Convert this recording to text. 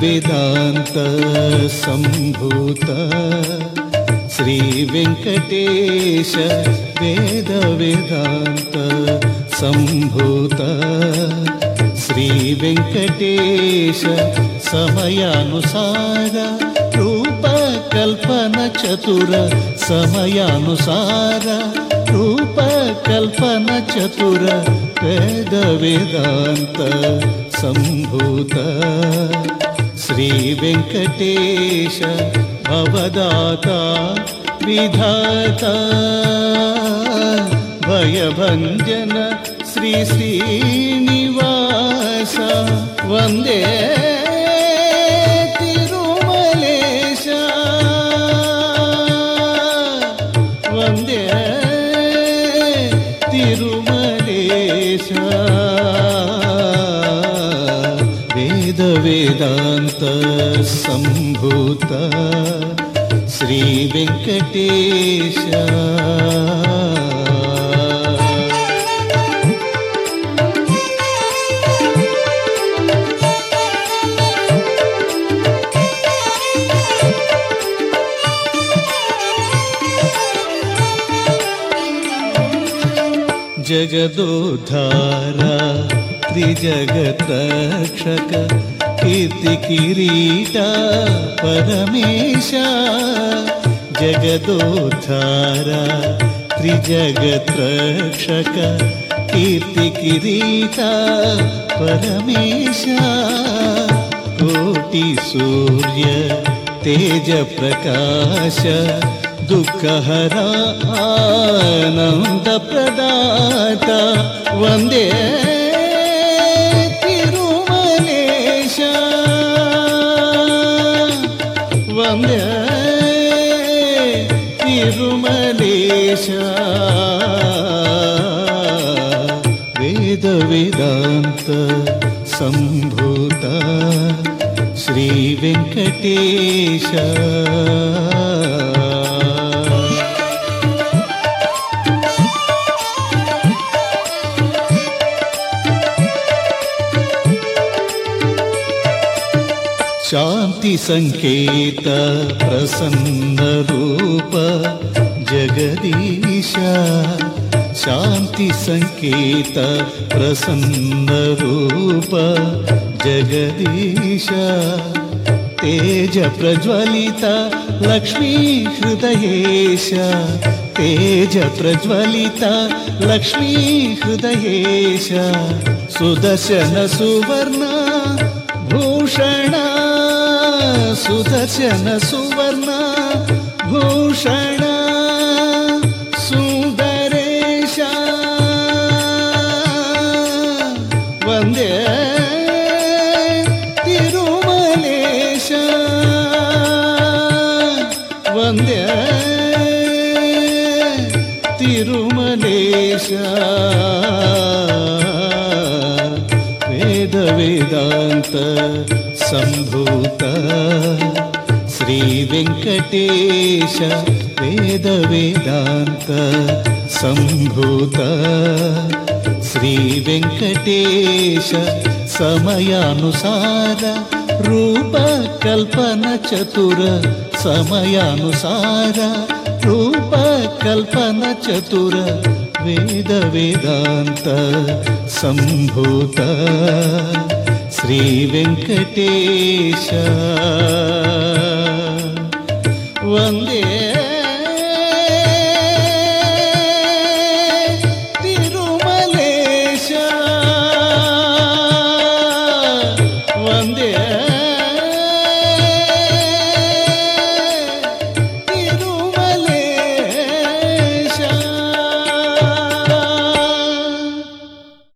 वेदांत संभूत श्री वेंकटेश वेद वेदांत संभूत श्री वेंकटेश समयानुसार रूप कल्पन चतुर समयानुसार रूप कल्पन चतुर वेद वेदांत संभूत श्री वेंकटेश भवदाता विधाता भयभंजन श्री श्रीनिवास वंदे तिरुमलेश वंदे तिरुमलेश वेद वेदांत संभूत श्री वेंकटेश जगदोद्धारा त्रिजगत्रक्षक कीर्ति किरीटा परमेश जगदोद्धारा त्रिजगत्रक्षक कीर्ति किरीटा परमेश कोटि सूर्य तेज प्रकाश दुःखहरा आनंद प्रदाता वंदे तिरुमलेश वंदे तिरुमलेश वेद वेदांत संभूत श्री वेंकटेश शांति संकेत प्रसन्न रूप जगदीश शांति संकेत प्रसन्न रूप जगदीश तेज प्रज्वलित लक्ष्मी हृदयेश तेज प्रज्वलित लक्ष्मी हृदयेश सुदर्शन सुवर्ण भूषण सुदर्शन सुवर्ण भूषण सुंदरेश वंदे तिरुमलेश वंदे तिरुमलेश वेद वेदांत संभूत श्री वेंकटेश वेद वेदांत संभूत श्री वेंकटेश समयानुसार रूप कल्पन चतुर समयानुसार रूप कल्पन चतुर वेद वेदांत संभूत श्री वेंकटेश वंदे